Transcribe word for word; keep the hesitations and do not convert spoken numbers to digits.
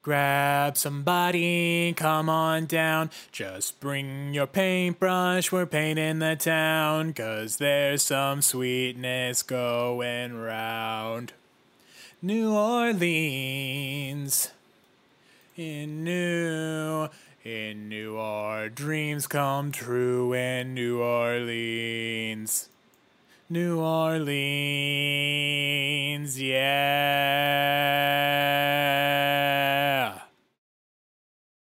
Grab somebody, come on down. Just bring your paintbrush, we're painting the town. 'Cause there's some sweetness going round. New Orleans. In New, in New our dreams come true in New Orleans. New Orleans, yeah.